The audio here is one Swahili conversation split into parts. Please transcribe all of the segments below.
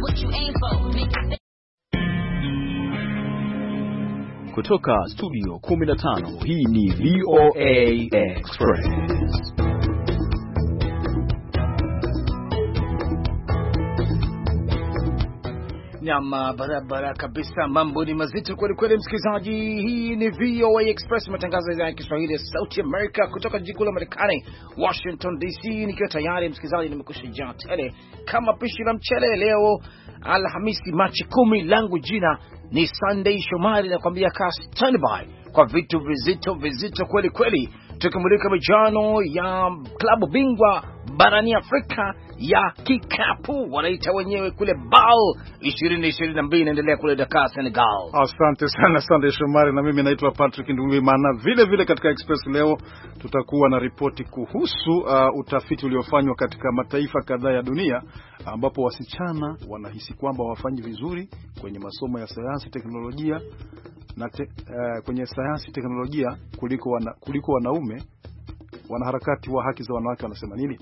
what you aim for. Kutoka studio 15 hii ni VOA Express. Nyama barabara kabisa, mambo ni mazito kweli kweli msikilizaji. Hii ni VOA Express, matangazo ya Kiswahili ya Sauti America kutoka jiji kuu la Marekani, Washington DC. Nikiwa tayari msikilizaji, nimekusha jaa tele kama pishi la mchele. Leo Alhamisi Machi 10, langu jina ni Sunday Shomari, na kwambia ka standby kwa vitu vizito kweli kweli, tukimulika mijano ya klabu bingwa barani Afrika ya kikapu, wanaita wenyewe kule BAL 2022, inaendelea kule Dakar, Senegal. Asante sana Sunday Shomari, na mimi naitwa Patrick Ndungimana. Vile katika Express leo tutakuwa na ripoti kuhusu utafiti uliofanywa katika mataifa kadhaa ya dunia, ambapo wasichana wanahisi kwamba wafanyi vizuri kwenye masomo ya sayansi teknolojia na kwenye sayansi teknolojia kuliko wanaume. Wanaharakati wa haki za wanawake wanasema nini?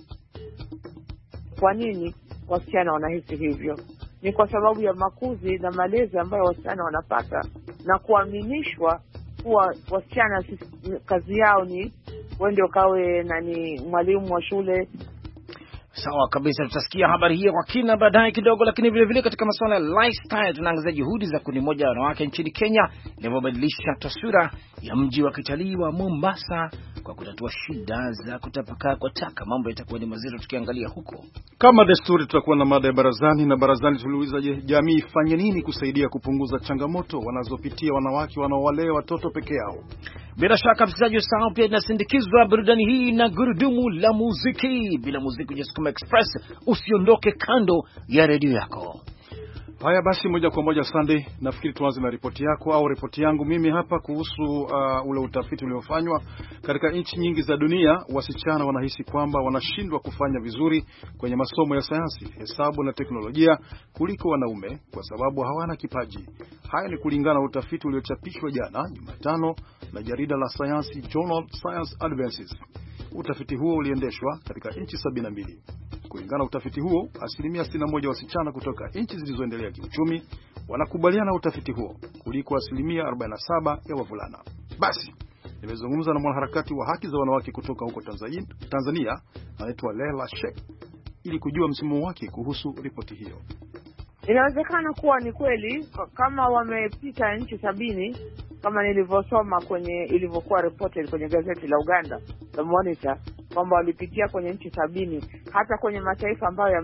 Kwa nini wasichana wanahisi hivyo? Ni kwa sababu ya makuzi na malezi ambayo wasichana wanapata, na kuaminishwa kuwa wasichana kazi yao ni wende ukawe mwalimu wa shule. Sawa kabisa, tutasikia habari hiyo kwa kina baadaye kidogo, lakini vile katika masuala ya lifestyle tunaangazia juhudi za kundi moja la wanawake nchini Kenya linalobadilisha taswira ya mji wa kitalii wa Mombasa kwa kutatua shida za kutapakaa kwa taka. Mambo yatakuwa ni mazito tukiangalia huko. Kama desturi tutakuwa na mada ya barazani, na barazani tuliuliza, je, jamii ifanye nini kusaidia kupunguza changamoto wanazopitia wanawake wanaowalea watoto peke yao? Bila shaka msikilizaji, usahau pia tunasindikizwa burudani hii na gurudumu la muziki. Bila muziki kwenye Sukuma Express, usiondoke kando ya redio yako. Haya basi, moja kwa moja Sunday, nafikiri tuanze na ripoti yako au ripoti yangu mimi hapa kuhusu ule utafiti uliofanywa katika nchi nyingi za dunia. Wasichana wanahisi kwamba wanashindwa kufanya vizuri kwenye masomo ya sayansi, hesabu na teknolojia kuliko wanaume kwa sababu hawana kipaji. Haya ni kulingana na utafiti uliochapishwa jana Jumatano na jarida la sayansi Journal Science Advances. Utafiti huo uliendeshwa katika nchi 72. Kulingana na utafiti huo, 61% wasichana kutoka nchi zilizoendelea kiuchumi wanakubaliana na utafiti huo kuliko 47% ya wavulana. Basi, nimezungumza na mwanaharakati wa haki za wanawake kutoka huko Tanzania, anaitwa Leila Sheikh, ili kujua msimamo wake kuhusu ripoti hiyo. Inawezekana kuwa ni kweli kama wamepita nchi 70 kama nilivyosoma kwenye ilivyokuwa reported kwenye gazeti la Uganda The Monitor, kwamba walipitia kwenye nchi 70. Hata kwenye mataifa ambayo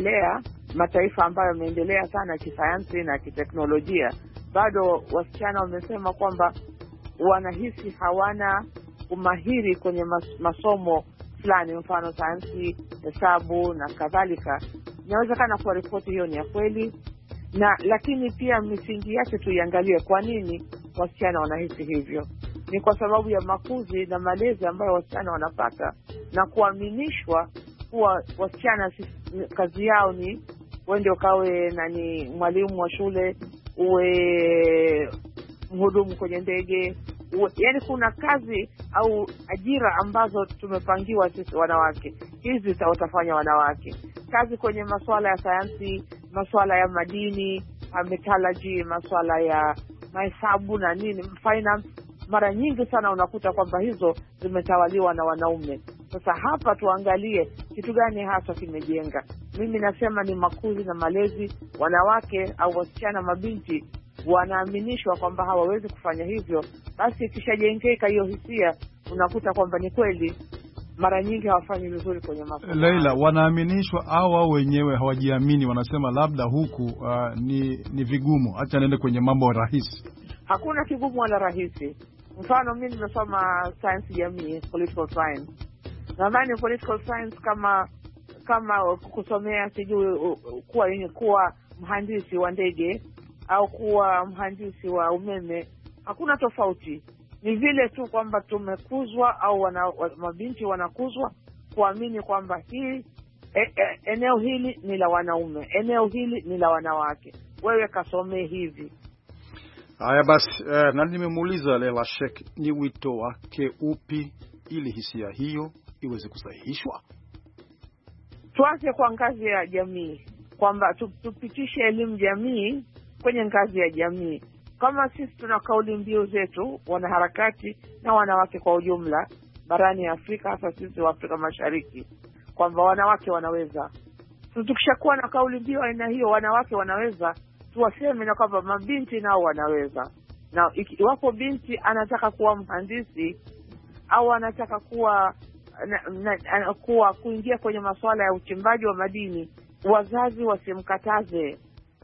yameendelea sana kisayansi na kiteknolojia, bado wasichana wamesema kwamba wanahisi hawana umahiri kwenye masomo fulani, mfano sayansi, hesabu na kadhalika. Inawezekana kwa ripoti hiyo ni ya kweli, lakini pia misingi yake tuiangalie. Kwa nini wasichana wanahisi hivyo? Ni kwa sababu ya makuzi na malezi ambayo wasichana wanapata, na kuaminishwa kuwa wasichana kazi yao ni wende ukawe mwalimu wa shule, uwe mhudumu kwenye ndege, yani kuna kazi au ajira ambazo tumepangiwa sisi wanawake. Hizi watafanya wanawake kazi kwenye masuala ya sayansi, masuala ya madini, metallurgy, masuala ya mahesabu na finance. Mara nyingi sana unakuta kwamba hizo zimetawaliwa na wanaume. Sasa hapa tuangalie kitu gani hasa kimejenga. Mimi nasema ni makuzi na malezi. Wanawake au wasichana, mabinti, wanaaminishwa kwamba hawawezi kufanya hivyo. Basi ikishajengeka hiyo hisia, unakuta kwamba ni kweli mara nyingi hawafanyi vizuri kwenye masomo. Leila, wanaaminishwa au wenyewe hawajiamini, wanasema labda huku ni vigumu, acha niende kwenye mambo rahisi? Hakuna kigumu wala rahisi. Mfano, mimi nimesoma science jamii, political science. Nadhani political science kama kusomea sijui kuwa mhandisi wa ndege au kuwa mhandisi wa umeme, hakuna tofauti. Ni vile tu kwamba tumekuzwa au mabinti wanakuzwa kuamini kwamba eneo hili ni la wanaume, eneo hili ni la wanawake, wewe kasomee hivi. Haya basi, na nimemuuliza Leila Sheikh ni wito wake upi ili hisia hiyo iweze kusahihishwa. Tuanze kwa ngazi ya jamii. kwamba tupitishe elimu jamii kwenye ngazi ya jamii. Kama sisi tuna kauli mbiu zetu, wanaharakati na wanawake kwa ujumla barani Afrika, hasa sisi wa Afrika Mashariki, kwamba wanawake wanaweza. Tukishakuwa na kauli mbiu aina hiyo, wanawake wanaweza, tuwaseme na kwamba mabinti nao wanaweza. Na iwapo binti anataka kuwa mhandisi au anataka kuingia kwenye masuala ya uchimbaji wa madini, wazazi wasimkataze.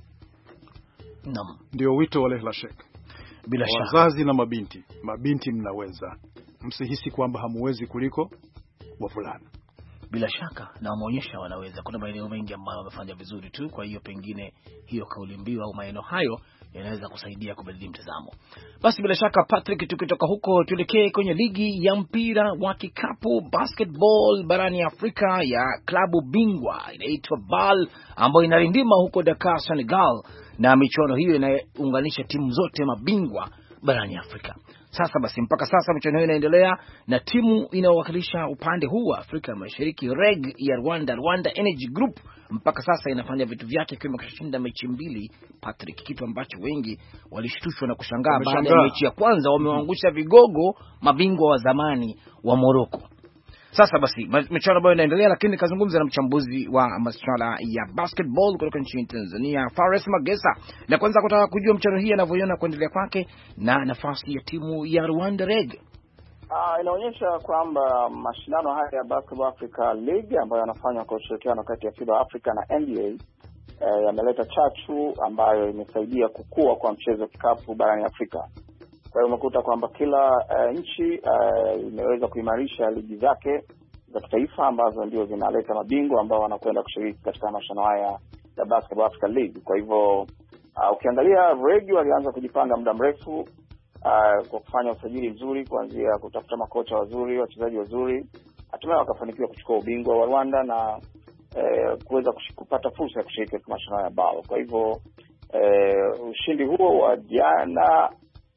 Naam, ndio wito wa Lehla Sheikh. Bila shaka wazazi na mabinti mnaweza, msihisi kwamba hamuwezi kuliko wavulana. Bila shaka na wameonyesha wanaweza. Kuna maeneo mengi ambayo wamefanya vizuri tu, kwa hiyo pengine hiyo kauli mbiu au maeneo hayo yanaweza kusaidia kubadili mtazamo. Basi bila shaka Patrick, tukitoka huko tuelekee kwenye ligi ya mpira wa kikapu basketball barani Afrika ya klabu bingwa inaitwa BAL, ambayo inarindima huko Dakar, Senegal, na michuano hiyo inaunganisha timu zote mabingwa barani Afrika. Sasa basi, mpaka sasa michuano hiyo inaendelea na timu inayowakilisha upande huu wa Afrika Mashariki, REG ya Rwanda Energy Group, mpaka sasa inafanya vitu vyake ikiwa imeshinda mechi 2, Patrick, kitu ambacho wengi walishtushwa na kushangaa. Baada ya mechi ya kwanza wamewaangusha vigogo mabingwa wa zamani wa Morocco. Sasa basi michuano ambayo inaendelea, lakini kazungumza na mchambuzi wa masuala ya basketball kutoka nchini Tanzania, Fares Magesa, na kwanza kutaka kujua michuano hii inavyoiona kuendelea kwake na nafasi ya timu ya Rwanda REG. Inaonyesha kwamba mashindano haya ya Basketball Africa League ambayo yanafanywa kwa ushirikiano kati ya FIBA Africa na NBA yameleta chachu ambayo imesaidia kukua kwa mchezo wa kikapu barani Afrika. Kwa hiyo umekuta kwamba kila nchi imeweza kuimarisha ligi zake za kitaifa ambazo ndio zinaleta mabingwa ambao wanakwenda kushiriki katika mashindano haya ya Basketball Africa League. Kwa hivyo ukiangalia REG walianza kujipanga muda mrefu kwa kufanya usajili mzuri, kuanzia kutafuta makocha wazuri, wachezaji wazuri, hatimaye wakafanikiwa kuchukua ubingwa wa Rwanda na kuweza kupata fursa ya kushiriki katika mashindano ya BAL. Kwa hivyo ushindi huo wa jana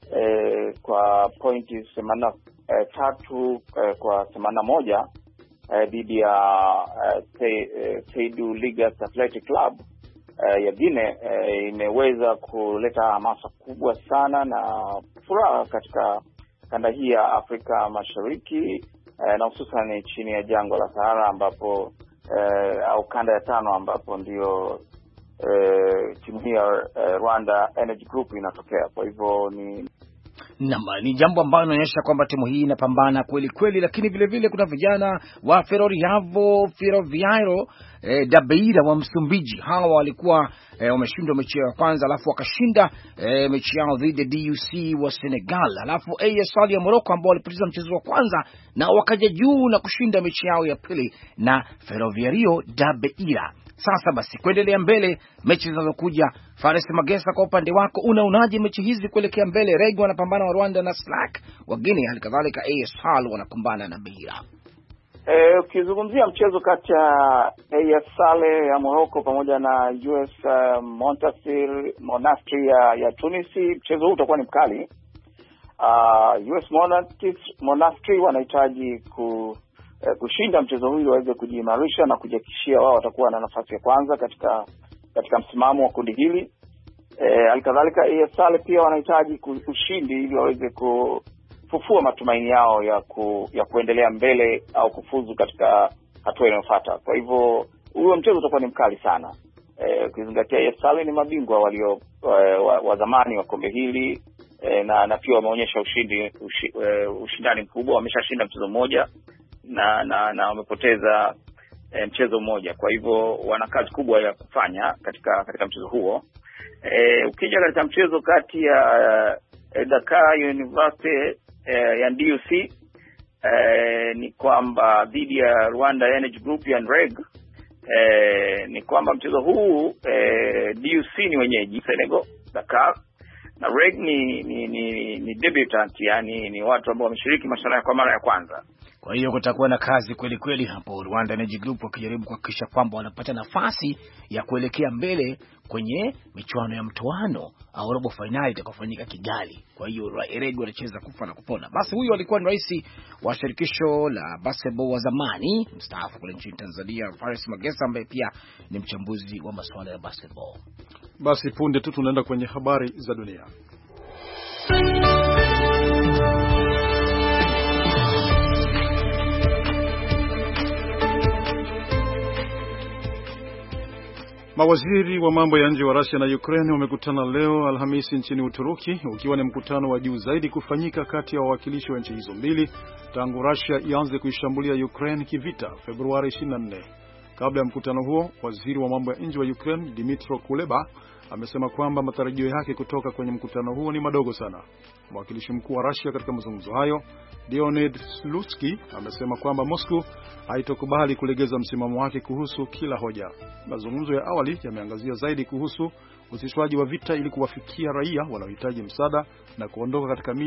kwa pointi 83 kwa 81 dhidi ya Seidu Ligas Athletic Club ya Guinea imeweza kuleta hamasa kubwa sana na furaha katika kanda hii ya Afrika Mashariki, na hususan chini ya jangwa la Sahara ambapo au kanda ya 5 ambapo ndio timu hii ya Rwanda Energy Group inatokea. Kwa hivyo ni jambo ambalo linaonyesha kwamba timu hii inapambana kweli kweli, lakini vile vile kuna vijana wa Ferroviario da Beira wa Msumbiji. Hawa walikuwa wameshindwa mechi ya kwanza, alafu wakashinda mechi yao dhidi ya DUC wa Senegal, alafu AS ya Morocco ambao walipoteza mchezo wa kwanza na wakaja juu na kushinda mechi yao ya pili na Ferroviario da Beira. Sasa basi kuendelea mbele mechi zinazokuja, Fares Magesa, kwa upande wako unaonaje mechi hizi kuelekea mbele? REG wanapambana wa Rwanda na Slack wa Guinea, halikadhalika AS wanakumbana na Beira. Ukizungumzia mchezo kati ya AS ya Morocco pamoja na US Monastir ya Tunisi, mchezo huu utakuwa ni mkali. US Monastir wanahitaji kushinda mchezo huu ili waweze kujiimarisha na kujihakikishia wao watakuwa na nafasi ya kwanza katika msimamo wa kundi hili. Alikadhalika AS pia wanahitaji ushindi ili waweze kufufua matumaini yao ya kuendelea mbele au kufuzu katika hatua inayofuata. Kwa hivyo huo mchezo utakuwa ni mkali sana. Ukizingatia AS ni mabingwa walio wa zamani wa kombe hili, na pia wameonyesha ushindani mkubwa, wameshashinda mchezo mmoja na wamepoteza mchezo mmoja. Kwa hivyo wana kazi kubwa ya kufanya katika mchezo huo. Ukija katika mchezo kati ya Dakar University ya DUC ni kwamba dhidi ya Rwanda Energy Group ya REG, ni kwamba mchezo huu DUC ni wenyeji Senegal Dakar, na REG ni debutant, yani ni watu ambao wameshiriki mashindano kwa mara ya kwanza. Kwa hiyo kutakuwa na kazi kweli kweli hapo. Rwanda Energy Group wakijaribu kuhakikisha kwamba wanapata nafasi ya kuelekea mbele kwenye michuano ya mtoano au robo finali itakayofanyika Kigali. Kwa hiyo Eregi wanacheza kufa na kupona. Basi huyu alikuwa ni rais wa shirikisho la basketball wa zamani mstaafu kule nchini Tanzania, Faris Magesa, ambaye pia ni mchambuzi wa masuala ya basketball. Basi punde tu tunaenda kwenye habari za dunia. Mawaziri wa mambo ya nje wa Russia na Ukraine wamekutana leo Alhamisi nchini Uturuki, ukiwa ni mkutano wa juu zaidi kufanyika kati ya wawakilishi wa nchi hizo mbili tangu Russia ianze kuishambulia Ukraine kivita Februari 24. Kabla ya mkutano huo, waziri wa mambo ya nje wa Ukraine Dmytro Kuleba amesema kwamba matarajio yake kutoka kwenye mkutano huo ni madogo sana. Mwakilishi mkuu wa Russia katika mazungumzo hayo, Leonid Slutsky, amesema kwamba Moscow haitokubali kulegeza msimamo wake kuhusu kila hoja. Mazungumzo ya awali yameangazia zaidi kuhusu usitishwaji wa vita ili kuwafikia raia wanaohitaji msaada na kuondoka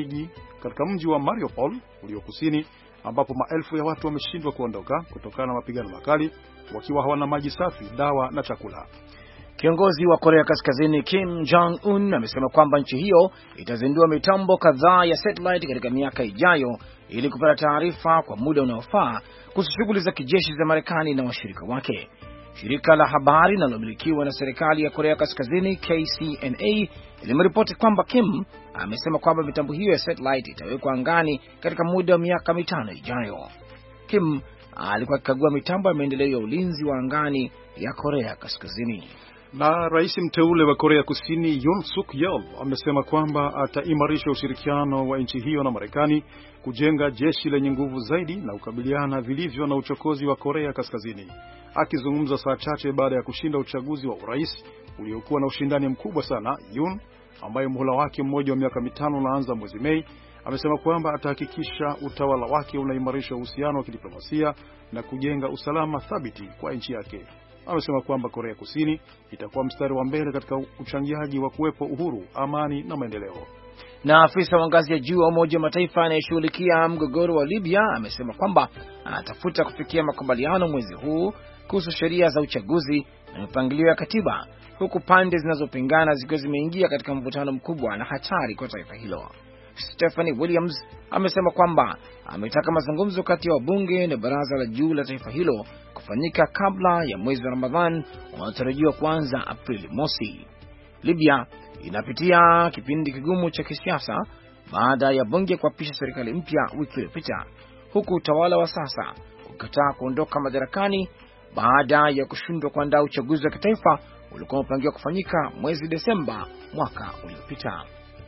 katika mji wa Mariupol ulio kusini, ambapo maelfu ya watu wameshindwa kuondoka kutokana na mapigano makali, wakiwa hawana maji safi, dawa na chakula. Kiongozi wa Korea Kaskazini Kim Jong-un amesema kwamba nchi hiyo itazindua mitambo kadhaa ya satellite katika miaka ijayo ili kupata taarifa kwa muda unaofaa kuhusu shughuli za kijeshi za Marekani na washirika wake. Shirika la habari linalomilikiwa na serikali ya Korea Kaskazini KCNA limeripoti kwamba Kim amesema kwamba mitambo hiyo ya satellite itawekwa angani katika muda wa miaka 5 ijayo. Kim alikuwa akikagua mitambo ya maendeleo ya ulinzi wa angani ya Korea Kaskazini. Na rais mteule wa Korea Kusini Yoon Suk Yeol amesema kwamba ataimarisha ushirikiano wa nchi hiyo na Marekani kujenga jeshi lenye nguvu zaidi na kukabiliana vilivyo na uchokozi wa Korea Kaskazini. Akizungumza saa chache baada ya kushinda uchaguzi wa urais uliokuwa na ushindani mkubwa sana, Yoon, ambaye muhula wake mmoja wa miaka 5 unaanza mwezi Mei, amesema kwamba atahakikisha utawala wake unaimarisha uhusiano wa kidiplomasia na kujenga usalama thabiti kwa nchi yake. Amesema kwamba Korea Kusini itakuwa mstari wa mbele katika uchangiaji wa kuwepo uhuru, amani na maendeleo. Na afisa wa ngazi ya juu wa Umoja wa Mataifa anayeshughulikia mgogoro wa Libya amesema kwamba anatafuta kufikia makubaliano mwezi huu kuhusu sheria za uchaguzi na mipangilio ya katiba, huku pande zinazopingana zikiwa zimeingia katika mvutano mkubwa na hatari kwa taifa hilo. Stephanie Williams amesema kwamba ametaka mazungumzo kati ya wabunge na baraza la juu la taifa hilo kufanyika kabla ya mwezi wa Ramadhan unaotarajiwa kuanza Aprili mosi. Libya inapitia kipindi kigumu cha kisiasa baada ya bunge kuapisha serikali mpya wiki iliyopita, huku utawala wa sasa ukikataa kuondoka madarakani baada ya kushindwa kuandaa uchaguzi wa kitaifa uliokuwa umepangiwa kufanyika mwezi Desemba mwaka uliopita.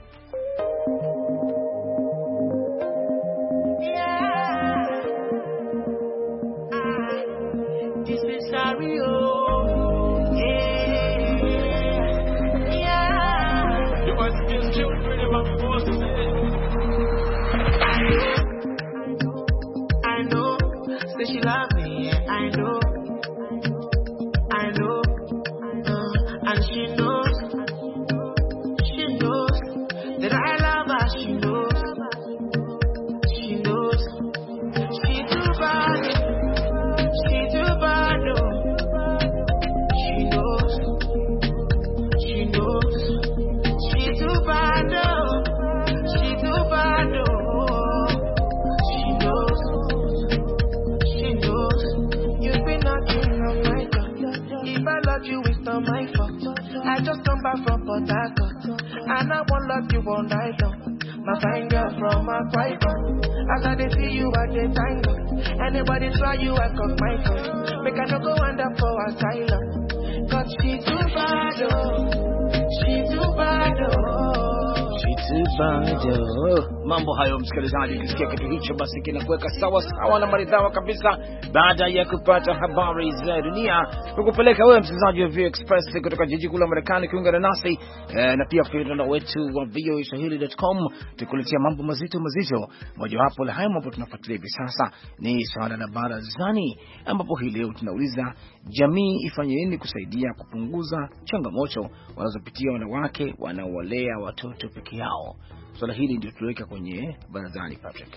And I won't let you all night long. My fine girl from my quiet. As I see you at the tango. Anybody try you, I got my phone. Make I no go under for asylum. Cause she too bad, oh. She too bad, oh. She too bad, oh. Mambo hayo msikilizaji, ukisikia kitu hicho basi kinakuweka sawa sawa na maridhawa kabisa. Baada ya kupata habari za dunia, tukupeleka wewe msikilizaji wa VOA Express kutoka jiji kuu la Marekani kuungana nasi na pia kwa mtandao wetu wa voaswahili.com, tukuletea mambo mazito. Moja wapo la hayo mambo tunafuatilia hivi sasa ni swala la barazani, ambapo hii leo tunauliza jamii ifanye nini kusaidia kupunguza changamoto wanazopitia wanawake wanaowalea watoto peke yao. Swala hili ndio tuliweka kwenye barazani, Patrick.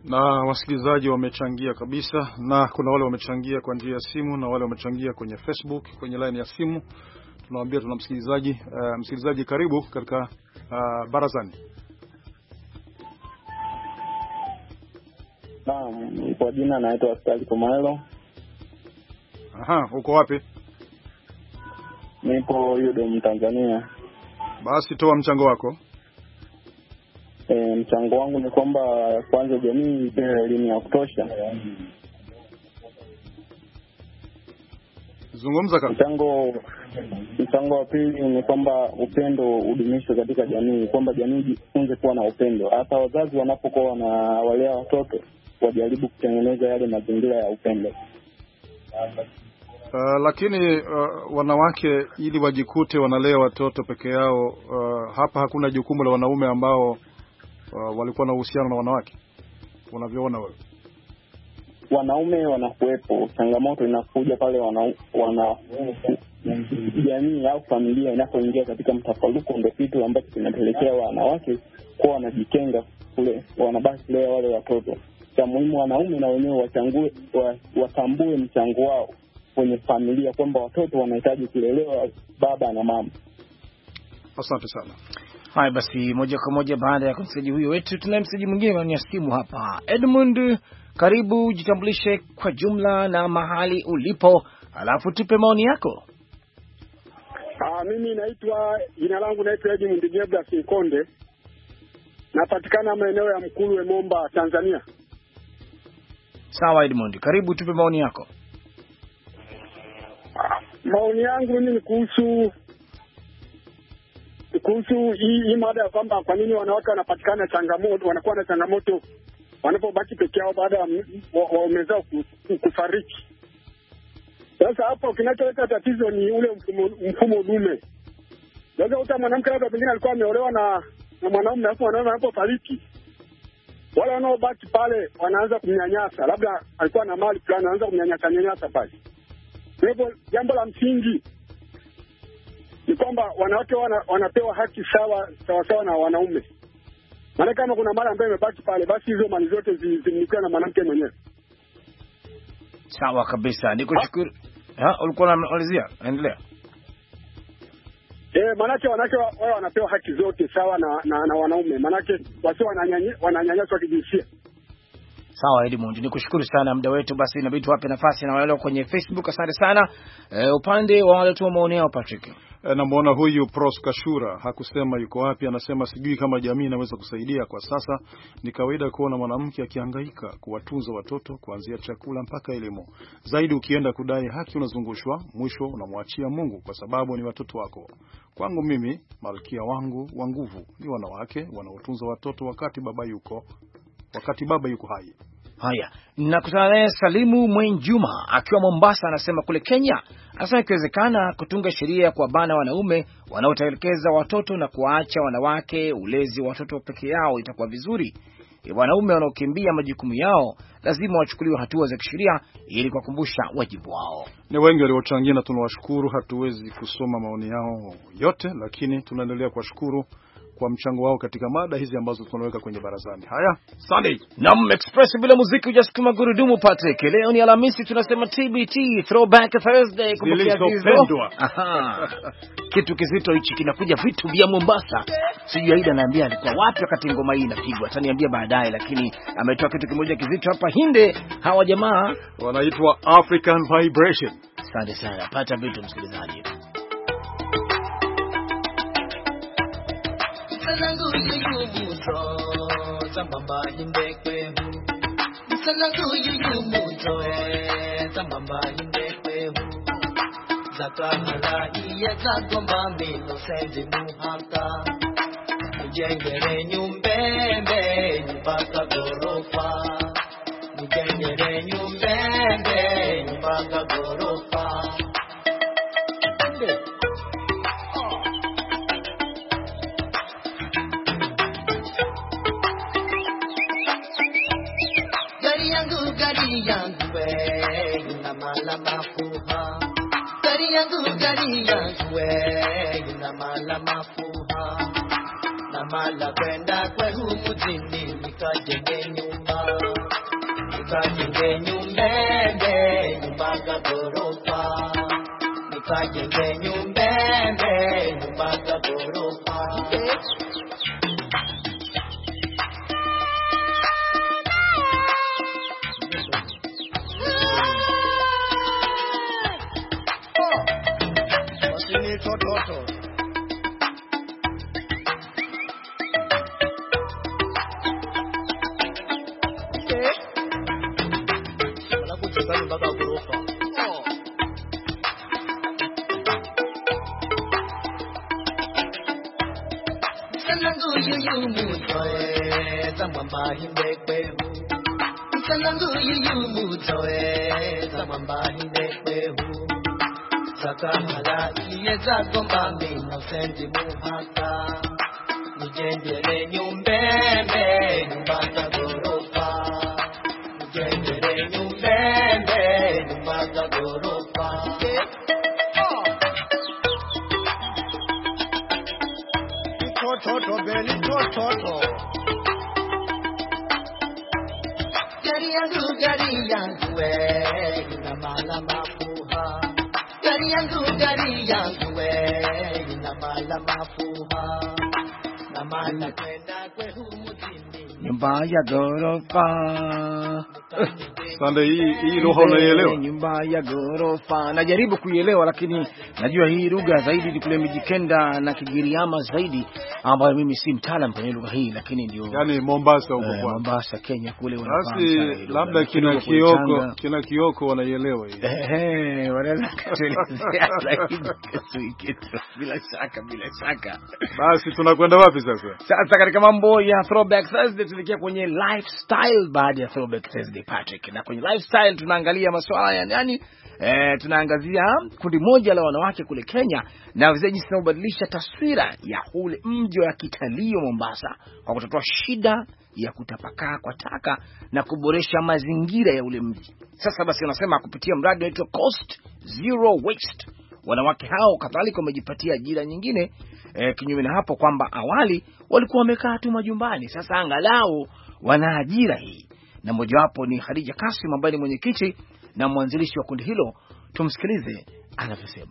Na wasikilizaji wamechangia kabisa, na kuna wale wamechangia kwa njia ya simu na wale wamechangia kwenye Facebook, kwenye line ya simu. Tunawaambia tuna msikilizaji, msikilizaji karibu katika barazani. Naam, kwa jina naitwa Askari Komaelo. Aha, uko wapi? Nipo Udom, Tanzania. Basi toa mchango wako. Mchango wangu ni kwamba kwanza jamii ipewe elimu ya kutosha. Zungumza kama. Mchango wa pili ni kwamba upendo udumishwe katika jamii, kwamba jamii jifunze kuwa na upendo. Hata wazazi wanapokuwa wanawalea watoto wajaribu kutengeneza yale mazingira ya upendo. Lakini wanawake ili wajikute wanalea watoto peke yao, hapa hakuna jukumu la wanaume ambao walikuwa na uhusiano na wanawake. Unavyoona wewe? Wanaume wanakuwepo, changamoto inakuja pale jamii au familia inapoingia katika mtafaruku, ndio kitu ambacho kinapelekea wanawake kwa wanajitenga kule, wanabaki kulea wale watoto. Cha muhimu wanaume na wenyewe watambue mchango wao kwenye familia, kwamba watoto wanahitaji kulelewa baba na mama. Asante sana. Hai, basi moja kwa moja baada ya kumsikiza huyo wetu, tunaye msikizaji mwingine kwenye simu hapa. Edmund, karibu, jitambulishe kwa jumla na mahali ulipo, alafu tupe maoni yako. Mimi jina langu naitwa Edmund Gebra Sinkonde. Napatikana maeneo ya Mkulwe, Momba, Tanzania. Sawa Edmund, karibu, tupe maoni yako. Maoni yangu ni kuhusu hii mada ya kwamba kwa nini wanawake wanakuwa na changamoto wanapobaki peke yao baada ya waume zao kufariki. Sasa hapo kinacholeta tatizo ni ule mfumo dume. Sasa uta mwanamke labda pengine alikuwa ameolewa na mwanaume, alafu mwanaume anapofariki, wale wanaobaki pale wanaanza kumnyanyasa, labda alikuwa na mali fulani, anaanza kumnyanyasa pale. Kwa hivyo jambo la msingi ni kwamba wanawake wanapewa haki sawa na wanaume. Maana kama kuna mali ambayo imebaki pale, basi hizo mali zote zimilikiwe na mwanamke mwenyewe. Sawa kabisa, nikushukuru. Ulikuwa unamalizia? Endelea. Manake wanawake wao wanapewa haki zote sawa na wanaume. Manake wasio wananyanyaswa kijinsia. Sawa Edmund, nikushukuru sana, muda wetu basi inabidi tuwape nafasi na wale kwenye Facebook. Asante sana. Upande wa wale tu maoni yao Patrick. Namuona huyu Pros Kashura hakusema yuko wapi, anasema sijui kama jamii inaweza kusaidia kwa sasa. Ni kawaida kuona mwanamke akihangaika kuwatunza watoto kuanzia chakula mpaka elimu. Zaidi ukienda kudai haki unazungushwa, mwisho unamwachia Mungu kwa sababu ni watoto wako. Kwangu mimi malkia wangu wa nguvu ni wanawake wanaotunza watoto wakati baba yuko hai. Haya, nakutana naye Salimu Mwenjuma akiwa Mombasa, anasema kule Kenya, anasema ikiwezekana kutunga sheria ya kuwabana wanaume wanaotelekeza watoto na kuwaacha wanawake ulezi wa watoto peke yao itakuwa vizuri. Wanaume wanaokimbia majukumu yao lazima wachukuliwe hatua za kisheria ili kuwakumbusha wajibu wao. Ni wengi waliochangia na tunawashukuru, hatuwezi kusoma maoni yao yote, lakini tunaendelea kuwashukuru kwa mchango wao katika mada hizi ambazo tunaweka kwenye barazani. Haya, Sunday. Naam, Express bila muziki hujasukuma gurudumu Patrick. Leo ni Alhamisi, tunasema TBT, Throwback Thursday, kumbukia hizo. Kitu kizito hichi kinakuja, vitu vya Mombasa. Sijui Aida anaambia alikuwa wapi wakati ngoma hii inapigwa. Ataniambia baadaye, lakini ametoa kitu kimoja kizito hapa Hinde. Hawa jamaa wanaitwa African Vibration. Asante sana. Pata vitu msikilizaji. Sanangu yumuto Zambamba yindekwe Sanangu yumuto Zambamba yindekwe Zakahala iye zagomba milo sendi muhata Nijengere nyumbembe Nyumbaka gorofa Nijengere nyumbembe Nyumbaka gorofa Gari yangu we Inamala mafuha Gari yangu we Inamala mafuha na mala kwenda kwetu mjini nikajenge nyumba nyumba za ghorofa nikajenge nyumba za ghorofa. Sakamala iyeza gomba mino sendi muhaka nijendele nyumbembe nyumba za ghorofa nijendele nyumbembe nyumba za ghorofa. Toto beli toto gari yangu we na mala mafuha gari yangu we na mala mafuha na mala kwenda kwetu mjini nyumba ya ghorofa. Sande, hii lugha unaielewa? Nyumba ya ghorofa. Najaribu kuielewa, lakini najua hii lugha zaidi ni kule Mijikenda na Kigiriama zaidi, ambayo mimi si mtaalamu kwenye lugha hii, lakini ndio yani Mombasa huko kwa Mombasa Kenya kule wanafahamu. Labda kina Kioko wanaielewa hii. Wanaweza kutuelezea zaidi kitu bila shaka. Basi tunakwenda wapi sasa? Sasa katika mambo ya Throwback Thursday tulikia kwenye lifestyle baada ya Throwback Thursday Patrick. Na kwenye lifestyle tunaangalia masuala ya nani? Tunaangazia kundi moja la wanawake kule Kenya na vizaji zinabadilisha taswira ya ule mji wa kitalii Mombasa kwa kutatua shida ya kutapakaa kwa taka na kuboresha mazingira ya ule mji. Sasa basi wanasema kupitia mradi unaitwa Coast Zero Waste, wanawake hao kadhalika wamejipatia ajira nyingine, kinyume na hapo kwamba awali walikuwa wamekaa tu majumbani. Sasa angalau wana ajira hii. Na mojawapo ni Khadija Kasim ambaye ni mwenyekiti na mwanzilishi wa kundi hilo. Tumsikilize anavyosema.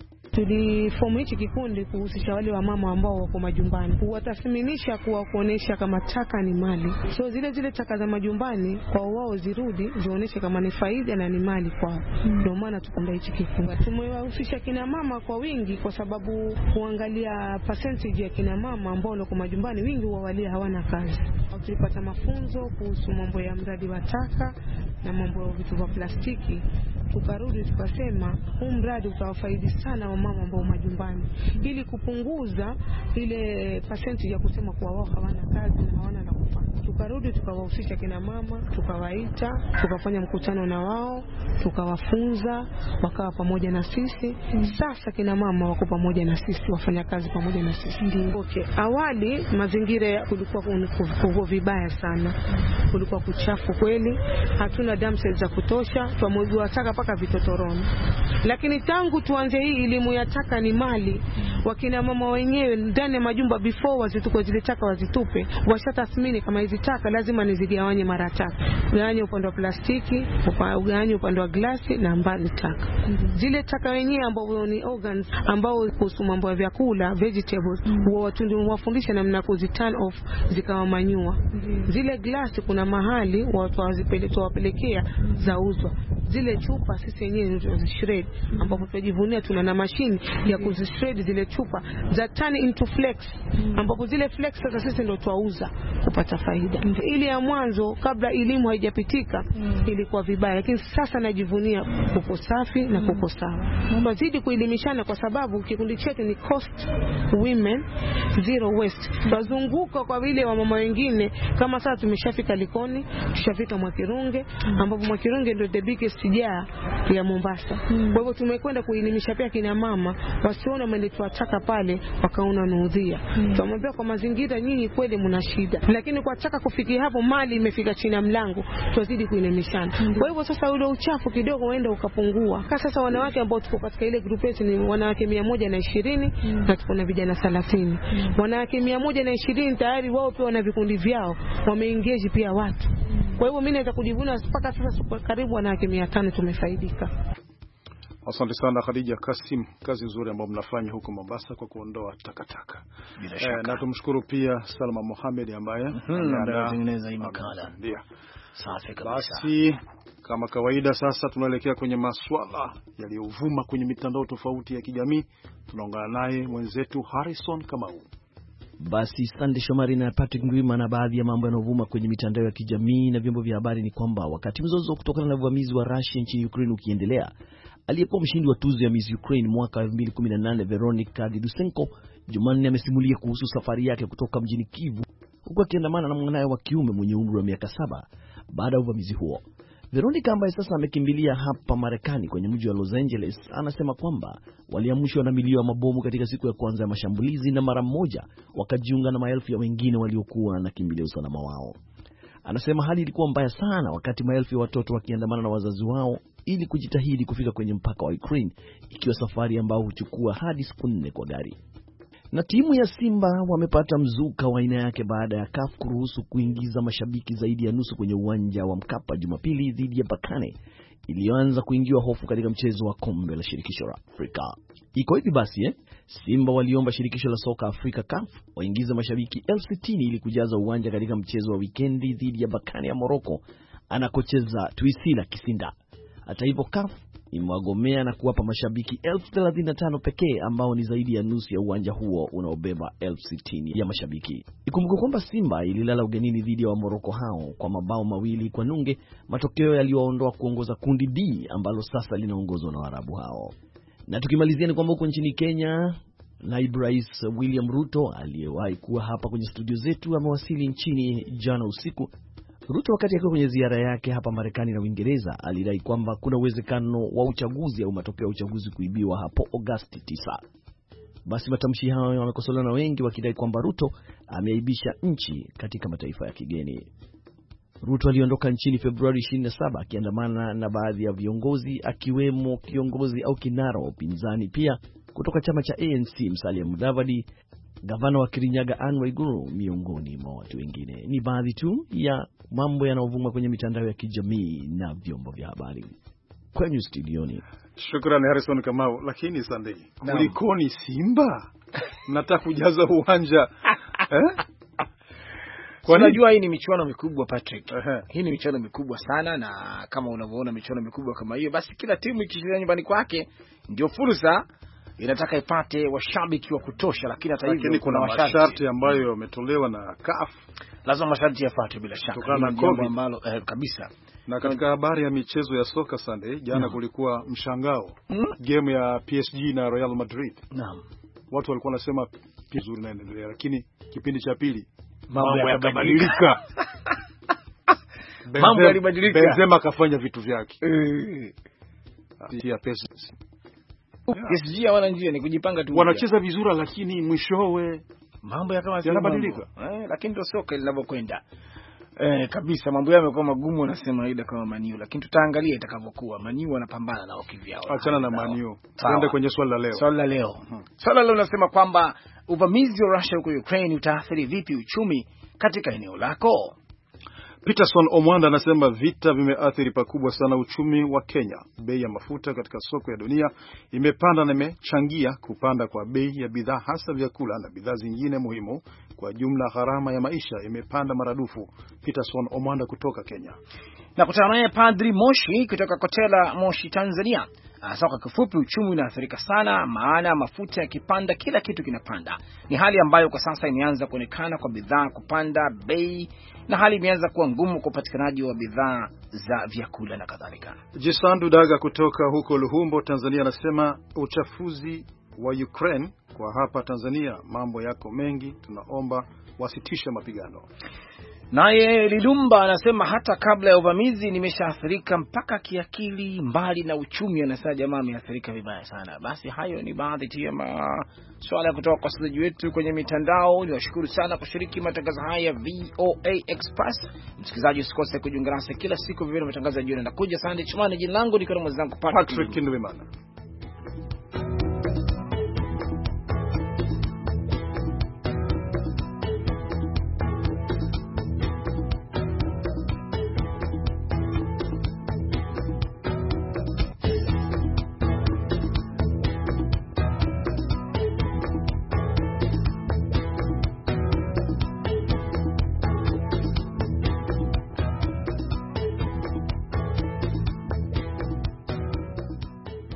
Tulifomu hichi kikundi kuhusisha wale wa mama ambao wako majumbani, kuwatathiminisha, kuonesha kama taka ni mali. So zile taka za majumbani kwa wao zirudi zionyeshe kama ni faida na ni mali kwao. Ndio maana tukaunda hichi kikundi. Tumewahusisha kina mama kwa wingi kwa sababu kuangalia percentage ya kina mama ambao wako majumbani wingi wawalia hawana kazi. Tulipata mafunzo kuhusu mambo ya mradi wa taka na mambo ya vitu vya plastiki. Tukarudi tukasema huu mradi utawafaidi sana wamama ambao majumbani, ili kupunguza ile percentage ya kusema kwa wao hawana kazi na hawana la kufanya. Tukarudi tukawahusisha kina mama, tukawaita, tukafanya mkutano na wao, tukawafunza, wakawa pamoja na sisi. Sasa kina mama wako pamoja na sisi, wafanya kazi pamoja na sisi. Okay. Awali mazingira kulikuwa kuko vibaya sana. Kulikuwa kuchafu kweli, hatuna dump cells za kutosha, tumwagwa taka paka vitotoroni. Lakini tangu tuanze hii elimu ya taka ni mali, wakina mama wenyewe ndani ya majumba before wazituko zile taka wazitupe, washatathmini kama hizi taka lazima nizigawanye mara tatu. Ugawanye upande wa plastiki, ugawanye upande wa glasi na mbali taka. Zile taka wenyewe ambao ni organs ambao kuhusu mambo ya vyakula, vegetables, watu ndio wafundisha namna kuziturn off zikawa manyua. Zile glasi kuna mahali watu wapelekea zauzwa. Zile chupa sisi wenyewe tunazishred, ambapo tunajivunia tuna na mashine ya kuzishred zile chupa za turn into flakes, ambapo zile flakes sasa sisi ndio tuauza kupata faida. Ile ya mwanzo kabla elimu haijapitika ilikuwa vibaya, lakini sasa najivunia kuko safi na kuko sawa. Tunazidi kuelimishana kwa sababu kikundi chetu ni Coast Women Zero Waste. Tuzunguka kwa vile wamama wengine, kama sasa tumeshafika Likoni, tushafika Mwakirunge, ambapo Mwakirunge ndio the biggest jaa ya Mombasa. Kwa hivyo tumekwenda kuelimisha pia kina mama wasione wameletewa taka taka pale wakaona nuudhia. Tumwambia kwa mazingira nyinyi kweli mna shida, lakini kwa taka kufikia hapo mali imefika chini ya mlango tuzidi kuinemeshana. Kwa hivyo sasa ule uchafu kidogo uende ukapungua. Sasa wanawake ambao tuko katika ile group yetu ni wanawake 120 na tuko na vijana 30. Wanawake 120 tayari wao pia wana vikundi vyao, wameengage pia watu. Kwa hivyo mimi naweza kujivuna mpaka sasa karibu wanawake 500 tumefaidika. Asante sana Khadija Kasim, kazi nzuri ambayo mnafanya huko Mombasa kwa kuondoa takataka. Na tumshukuru pia Salma Mohamed ambaye anatengeneza hii makala. Ndio. Safi kabisa. Basi kama kawaida sasa tunaelekea kwenye masuala yaliyovuma kwenye mitandao tofauti ya kijamii. Tunaungana naye mwenzetu Harrison Kamau. Basi Sunday Shomari na Patrick Ngwima, na baadhi ya mambo yanayovuma kwenye mitandao ya kijamii na vyombo vya habari ni kwamba wakati mzozo kutokana na uvamizi wa Russia nchini Ukraine ukiendelea, aliyekuwa mshindi wa tuzo ya Miss Ukraine mwaka 2018 Veronika Didusenko Jumanne amesimulia kuhusu safari yake kutoka mjini Kyiv huku akiandamana na mwanae wa kiume mwenye umri wa miaka 7 baada ya uvamizi huo. Veronica ambaye sasa amekimbilia hapa Marekani kwenye mji wa Los Angeles anasema kwamba waliamshwa na milio ya mabomu katika siku ya kwanza ya mashambulizi na mara moja wakajiunga na maelfu ya wengine waliokuwa wanakimbilia usalama wao. Anasema hali ilikuwa mbaya sana wakati maelfu ya watoto wakiandamana na wazazi wao ili kujitahidi kufika kwenye mpaka wa Ukraine, ikiwa safari ambayo huchukua hadi siku 4 kwa gari. Na timu ya Simba wamepata mzuka wa aina yake baada ya CAF kuruhusu kuingiza mashabiki zaidi ya nusu kwenye uwanja wa Mkapa Jumapili dhidi ya Bakane, iliyoanza kuingiwa hofu katika mchezo wa kombe la shirikisho la Afrika. Iko hivi basi Simba waliomba shirikisho la soka Afrika CAF waingize mashabiki 60,000 ili kujaza uwanja katika mchezo wa wikendi dhidi ya Bakane ya Morocco anakocheza Twisila Kisinda. Hata hivyo CAF imewagomea na kuwapa mashabiki 35,000 pekee ambao ni zaidi ya nusu ya uwanja huo unaobeba 60,000 ya mashabiki. Ikumbuke kwamba Simba ililala ugenini dhidi ya Morocco hao kwa mabao 2-0, matokeo yaliyoondoa kuongoza kundi D ambalo sasa linaongozwa na Waarabu hao. Na tukimalizia ni kwamba huko nchini Kenya, Naibu Rais William Ruto aliyewahi kuwa hapa kwenye studio zetu amewasili nchini jana usiku. Ruto wakati akiwa kwenye ziara yake hapa Marekani na Uingereza alidai kwamba kuna uwezekano wa uchaguzi au matokeo ya uchaguzi kuibiwa hapo Agosti 9. Basi matamshi hayo yamekosolewa na wengi wakidai kwamba Ruto ameaibisha nchi katika mataifa ya kigeni. Ruto aliondoka nchini Februari 27 akiandamana na baadhi ya viongozi akiwemo kiongozi au kinara wa upinzani pia kutoka chama cha ANC Musalia Mudavadi, gavana wa Kirinyaga Anne Waiguru miongoni mwa watu wengine. Ni baadhi tu ya mambo yanayovuma kwenye mitandao ya kijamii na vyombo vya habari. Kwenye studioni. Shukrani Harrison Kamau. Lakini Sunday, kulikoni Simba? Nataka kujaza uwanja. Kwa najua hii ni michuano mikubwa Patrick. Hii ni michuano mikubwa sana, na kama unavyoona michuano mikubwa kama hiyo, basi kila timu ikicheza nyumbani kwake ndio fursa inataka ipate washabiki wa kutosha, lakini hata hivyo kuna masharti ambayo yametolewa na CAF. Lazima masharti yafuatwe bila shaka. Kutokana na COVID ambalo kabisa. Na katika habari ya michezo ya soka Sunday, jana kulikuwa mshangao. Game ya PSG na Real Madrid. Naam. Watu walikuwa wanasema PSG inaendelea, lakini kipindi cha pili mambo yakabadilika. Mambo yalibadilika. Benzema kafanya vitu vyake. PSG hawana njia, ni kujipanga tu. Wanacheza vizuri lakini mwishowe mambo yakawa yanabadilika. Lakini ndio soka linavyokwenda. Kabisa mambo yao yamekuwa magumu, wanasema ile kama Maniu, lakini tutaangalia itakavyokuwa. Maniu wanapambana nao kivyao. Achana na Maniu. Tuende kwenye swali la leo. Swali la leo. Swali la leo nasema kwamba uvamizi wa Russia huko Ukraine utaathiri vipi uchumi katika eneo lako? Peterson Omwanda anasema vita vimeathiri pakubwa sana uchumi wa Kenya. Bei ya mafuta katika soko ya dunia imepanda na imechangia kupanda kwa bei ya bidhaa hasa vyakula na bidhaa zingine muhimu. Kwa jumla gharama ya maisha imepanda maradufu. Peterson Omwanda kutoka Kenya. Na kutana naye Padri Moshi kutoka Kotela Moshi Tanzania. Sasa kwa kifupi uchumi unaathirika sana, maana mafuta yakipanda kila kitu kinapanda. Ni hali ambayo kwa sasa imeanza kuonekana kwa bidhaa kupanda bei, na hali imeanza kuwa ngumu kwa upatikanaji wa bidhaa za vyakula na kadhalika. Jisandu Daga kutoka huko Luhumbo Tanzania anasema uchafuzi wa Ukraine kwa hapa Tanzania mambo yako mengi, tunaomba wasitishe mapigano. Naye Lilumba anasema hata kabla ya uvamizi nimeshaathirika mpaka kiakili, mbali na uchumi. Anasema jamaa ameathirika vibaya sana. Basi hayo ni baadhi tu ya swala kutoka kwa wasikilizaji wetu kwenye mitandao. Niwashukuru sana kushiriki matangazo haya ya VOA Express. Msikilizaji, usikose kujiunga nasi kila siku vile matangazo ya jioni. Nakuja Sunday Chumani, jina langu niko na mwenzangu Patrick Ndwimana.